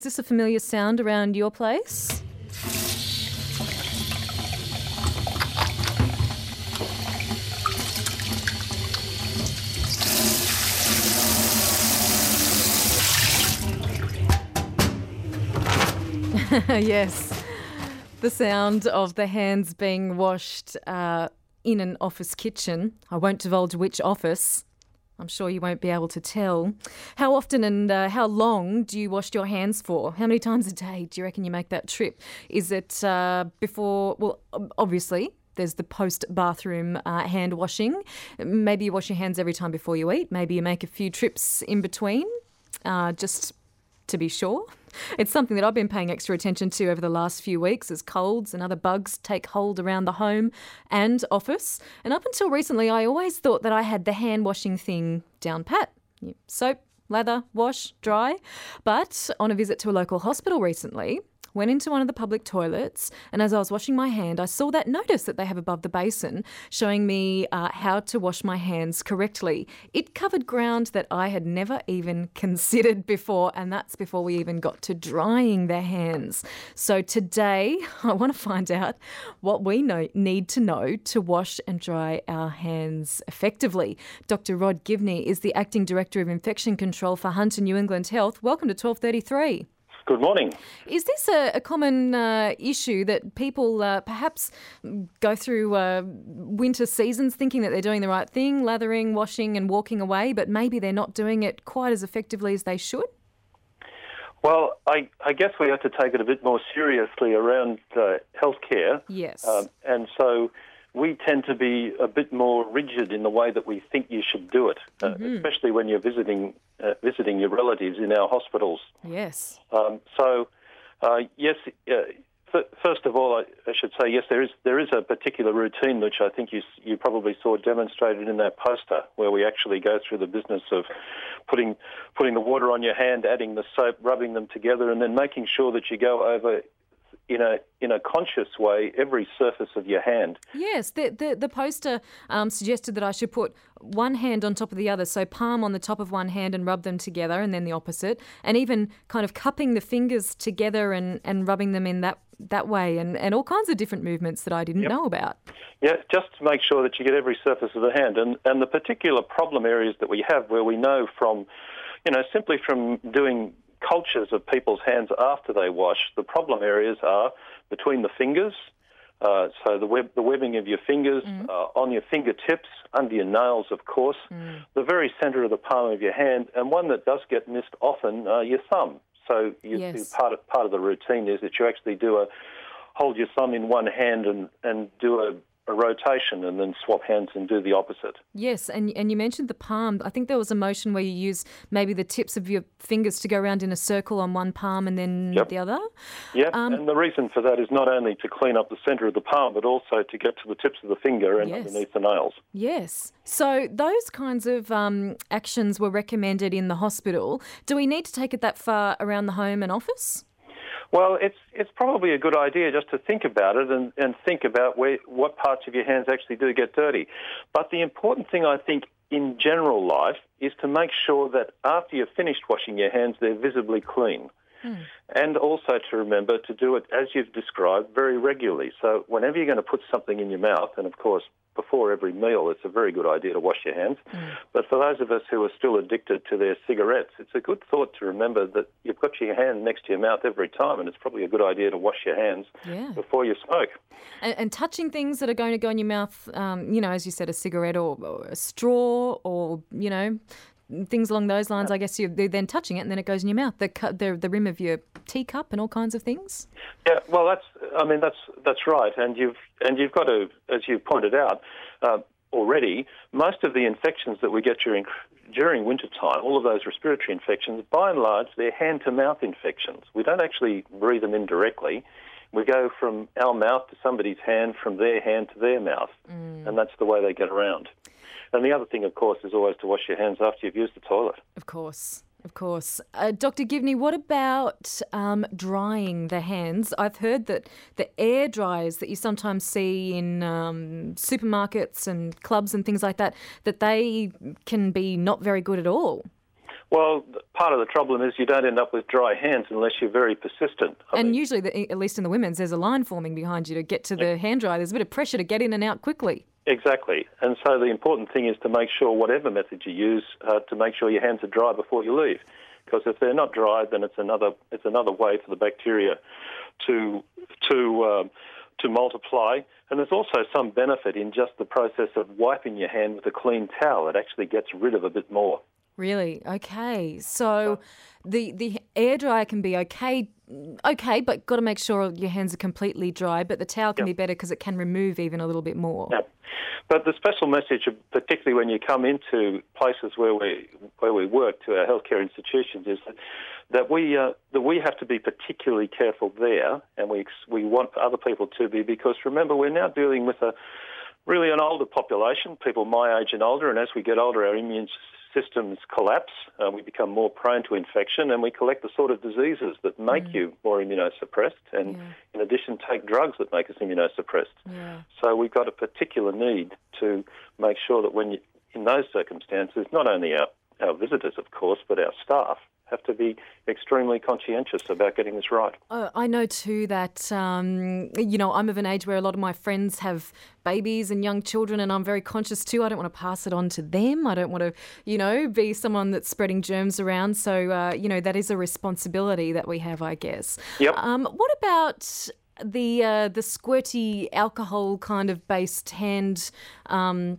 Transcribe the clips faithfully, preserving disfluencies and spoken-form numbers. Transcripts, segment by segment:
Is this a familiar sound around your place? Yes, the sound of the hands being washed uh, in an office kitchen. I won't divulge which office. I'm sure you won't be able to tell. How often and uh, how long do you wash your hands for? How many times a day do you reckon you make that trip? Is it uh, before, well, obviously, there's the post-bathroom uh, hand washing. Maybe you wash your hands every time before you eat. Maybe you make a few trips in between, uh, just to be sure. It's something that I've been paying extra attention to over the last few weeks as colds and other bugs take hold around the home and office. And up until recently, I always thought that I had the hand washing thing down pat. Soap, lather, wash, dry. But on a visit to a local hospital recently, went into one of the public toilets, and as I was washing my hand, I saw that notice that they have above the basin showing me uh, how to wash my hands correctly. It covered ground that I had never even considered before, and that's before we even got to drying their hands. So today, I want to find out what we know, need to know to wash and dry our hands effectively. Doctor Rod Givney is the Acting Director of Infection Control for Hunter New England Health. Welcome to twelve thirty-three. Good morning. Is this a, a common uh, issue that people uh, perhaps go through uh, winter seasons thinking that they're doing the right thing, lathering, washing and walking away, but maybe they're not doing it quite as effectively as they should? Well, I, I guess we have to take it a bit more seriously around uh, healthcare. Yes. Um, and so we tend to be a bit more rigid in the way that we think you should do it, uh, mm-hmm. especially when you're visiting uh, visiting your relatives in our hospitals. Yes. Um, so, uh, yes, uh, f- first of all, I, I should say, yes, there is there is a particular routine which I think you you probably saw demonstrated in that poster, where we actually go through the business of putting putting the water on your hand, adding the soap, rubbing them together, and then making sure that you go over in a in a conscious way every surface of your hand. Yes, the the, the poster um, suggested that I should put one hand on top of the other, so palm on the top of one hand and rub them together, and then the opposite, and even kind of cupping the fingers together and, and rubbing them in that that way, and, and all kinds of different movements that I didn't yep. know about. Yeah, just to make sure that you get every surface of the hand. And, and the particular problem areas that we have where we know from, you know, simply from doing cultures of people's hands after they wash, the problem areas are between the fingers, uh, so the web, the webbing of your fingers, mm. uh, on your fingertips, under your nails, of course, mm. the very centre of the palm of your hand, and one that does get missed often, uh, your thumb. So you, yes. part of part of the routine is that you actually do a hold your thumb in one hand and, and do a a rotation and then swap hands and do the opposite. Yes, and and you mentioned the palm. I think there was a motion where you use maybe the tips of your fingers to go around in a circle on one palm and then yep. the other. Yeah, um, and the reason for that is not only to clean up the centre of the palm, but also to get to the tips of the finger and yes. underneath the nails. Yes. So those kinds of um, actions were recommended in the hospital. Do we need to take it that far around the home and office? Well, it's it's probably a good idea just to think about it and, and think about where what parts of your hands actually do get dirty. But the important thing, I think, in general life is to make sure that after you've finished washing your hands, they're visibly clean. Hmm. And also to remember to do it, as you've described, very regularly. So whenever you're going to put something in your mouth, and of course, before every meal, it's a very good idea to wash your hands. Mm. But for those of us who are still addicted to their cigarettes, it's a good thought to remember that you've got your hand next to your mouth every time, and it's probably a good idea to wash your hands yeah. before you smoke. And, and touching things that are going to go in your mouth, um, you know, as you said, a cigarette or, or a straw or, you know, things along those lines, I guess you're then touching it and then it goes in your mouth. The, the the rim of your teacup and all kinds of things. Yeah, well, that's I mean that's that's right, and you've and you've got to, as you pointed out uh, already, most of the infections that we get during during wintertime, all of those respiratory infections, by and large, they're hand-to-mouth infections. We don't actually breathe them in directly. We go from our mouth to somebody's hand, from their hand to their mouth, mm. and that's the way they get around. And the other thing, of course, is always to wash your hands after you've used the toilet. Of course, of course. Uh, Doctor Givney, what about um, drying the hands? I've heard that the air dryers that you sometimes see in um, supermarkets and clubs and things like that, that they can be not very good at all. Well, part of the problem is you don't end up with dry hands unless you're very persistent. I And mean, usually, the, at least in the women's, there's a line forming behind you to get to the hand dryer. There's a bit of pressure to get in and out quickly. exactly. And so the important thing is to make sure, whatever method you use, uh, to make sure your hands are dry before you leave. Because if they're not dry, then it's another it's another way for the bacteria to to um, to multiply. And there's also some benefit in just the process of wiping your hand with a clean towel. It actually gets rid of a bit more. Really? Okay. So the the air dryer can be okay, okay, but got to make sure your hands are completely dry. But the towel can Yep. be better because it can remove even a little bit more. Yeah. But the special message, particularly when you come into places where we where we work, to our healthcare institutions, is that, that we uh, that we have to be particularly careful there, and we ex- we want other people to be, because remember, we're now dealing with a really an older population, people my age and older, and as we get older, our immune systems collapse, uh, we become more prone to infection, and we collect the sort of diseases that make Mm. you more immunosuppressed, and Yeah. in addition take drugs that make us immunosuppressed. Yeah. So we've got a particular need to make sure that when you, in those circumstances, not only our, our visitors, of course, but our staff have to be extremely conscientious about getting this right. Uh, I know too that, um, you know, I'm of an age where a lot of my friends have babies and young children, and I'm very conscious too. I don't want to pass it on to them. I don't want to, you know, be someone that's spreading germs around. So, uh, you know, that is a responsibility that we have, I guess. Yep. Um, what about the uh, the squirty alcohol kind of based hand um,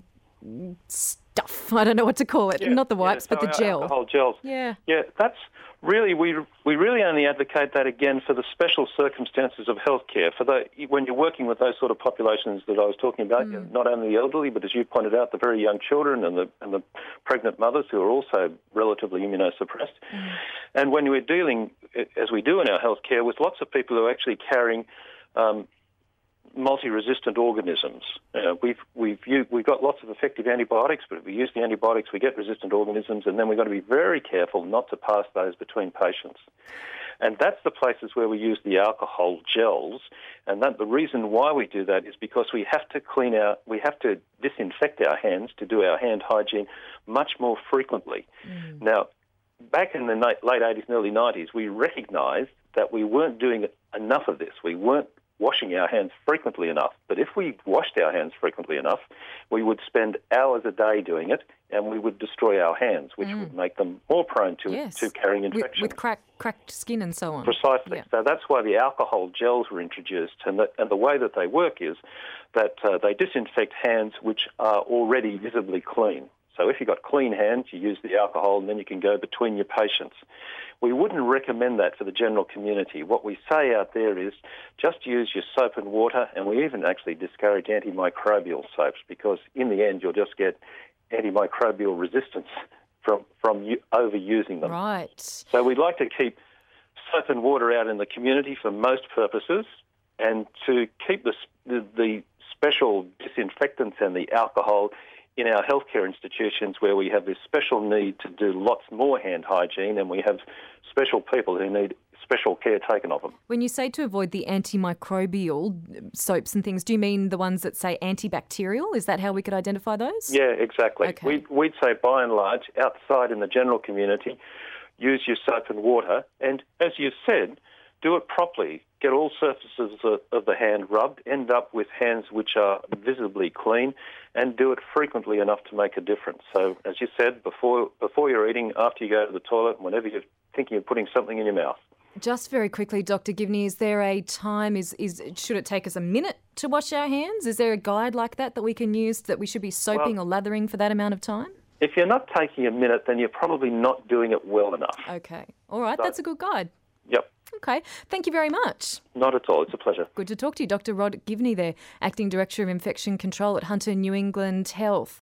stuff? I don't know what to call it. Yeah, Not the yeah, wipes, but so the our gel. Alcohol gels. Yeah. Yeah, that's really, we we really only advocate that, again, for the special circumstances of healthcare. For the when you're working with those sort of populations that I was talking about, Mm. not only the elderly, but as you pointed out, the very young children and the and the pregnant mothers who are also relatively immunosuppressed. Mm. And when we're dealing, as we do in our healthcare, with lots of people who are actually carrying um, multi-resistant organisms. Uh, we've we've u- we've got lots of effective antibiotics, but if we use the antibiotics, we get resistant organisms, and then we've got to be very careful not to pass those between patients. And that's the places where we use the alcohol gels. And that the reason why we do that is because we have to clean our, we have to disinfect our hands to do our hand hygiene much more frequently. Mm. Now, back in the na- late eighties and early nineties, we recognised that we weren't doing enough of this. We weren't washing our hands frequently enough. But if we washed our hands frequently enough, we would spend hours a day doing it, and we would destroy our hands, which Mm. would make them more prone to, Yes. to carrying With, infection. with crack, cracked skin and so on. Precisely. Yeah. So that's why the alcohol gels were introduced. And the, and the way that they work is that uh, they disinfect hands which are already visibly clean. So if you've got clean hands, you use the alcohol, and then you can go between your patients. We wouldn't recommend that for the general community. What we say out there is just use your soap and water, and we even actually discourage antimicrobial soaps, because in the end you'll just get antimicrobial resistance from, from you overusing them. Right. So we'd like to keep soap and water out in the community for most purposes, and to keep the, the, the special disinfectants and the alcohol in our healthcare institutions, where we have this special need to do lots more hand hygiene, and we have special people who need special care taken of them. When you say to avoid the antimicrobial soaps and things, do you mean the ones that say antibacterial? Is that how we could identify those? Yeah, exactly. Okay. We, we'd say, by and large, outside in the general community, use your soap and water, and as you said, do it properly. Get all surfaces of, of the hand rubbed, end up with hands which are visibly clean, and do it frequently enough to make a difference. So, as you said, before before you're eating, after you go to the toilet, whenever you're thinking of putting something in your mouth. Just very quickly, Doctor Givney, is there a time, is, is should it take us a minute to wash our hands? Is there a guide like that that we can use, that we should be soaping Well, or lathering for that amount of time? If you're not taking a minute, then you're probably not doing it well enough. Okay. All right, So- that's a good guide. Yep, Okay. Thank you very much. not at all. It's a pleasure. Good to talk to you. Doctor Rod Givney there, Acting Director of Infection Control at Hunter New England Health.